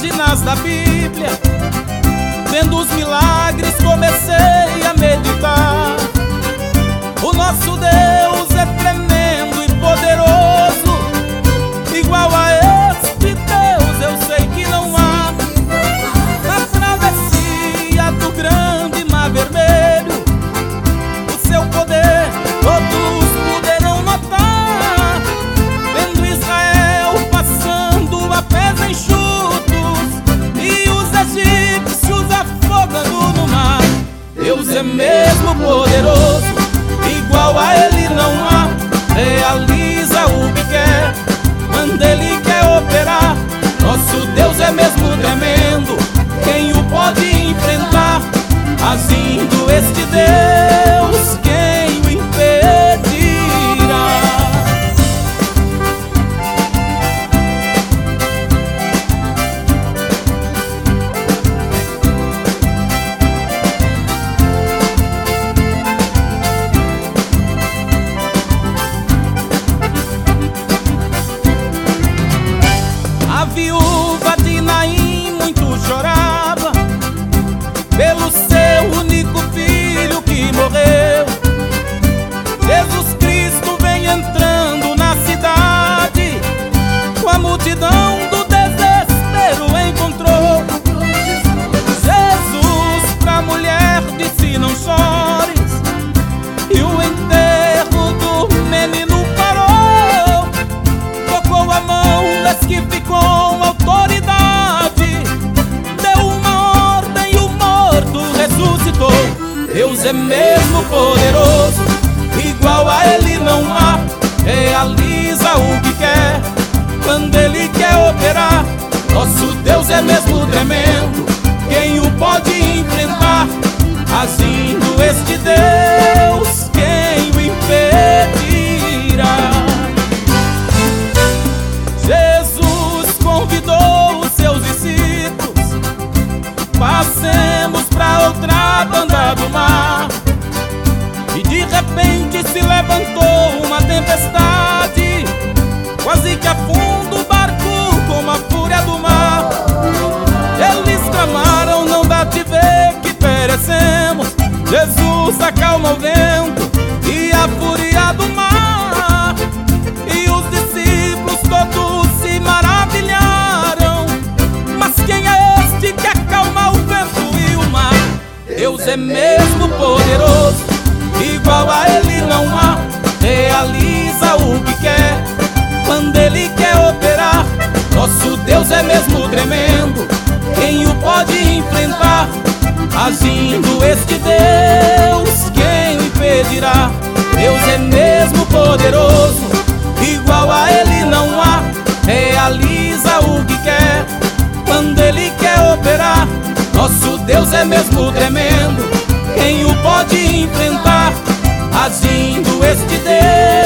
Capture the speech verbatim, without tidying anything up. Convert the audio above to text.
páginas da Bíblia, vendo os milagres, comecei a meditar. O nosso Deus é tremendo e poderoso, igual a este Deus eu sei que não há. Na travessia do grande mar vermelho, o seu poder todos poderão notar. Vendo Israel passando a pés enxutos e os egípcios afogando no mar. Deus é mesmo poderoso, igual a Ele não há. Realiza o que quer, quando Ele quer operar. Nosso Deus é mesmo tremendo, quem o pode enfrentar? Agindo este Deus, quem o impedirá? A viúva de Naim muito chorava pelo seu único filho que morreu. Jesus Cristo vem entrando na cidade, com a multidão do desespero encontrou. Jesus pra mulher disse: não chores, e o enterro do menino parou. Tocou a mão das que ficou autoridade, deu uma ordem e o morto ressuscitou. Deus é mesmo poderoso, igual a Ele não há. Realiza o que quer, quando Ele quer operar. Nosso Deus é mesmo tremendo, quem o pode enfrentar? Agindo este Deus, quem o impedirá? Jesus convidou os seus discípulos: passemos pra outra banda do mar. E de repente se levantou uma tempestade, quase que afunda o barco como a fúria do mar. Eles clamaram: não dá de ver que perecemos. Jesus acalma o vento e a fúria do mar, e os discípulos todos se maravilharam. Mas quem é este que acalma o vento e o mar? Deus é mesmo poderoso, igual a Ele não há. Realiza o que quer, quando Ele quer operar. Nosso Deus é mesmo tremendo, quem o pode enfrentar? Agindo este Deus, quem o impedirá? Deus é mesmo poderoso, igual a Ele não há. Realiza o que quer, quando Ele quer operar. Nosso Deus é mesmo tremendo, quem o pode enfrentar? Agindo este Deus.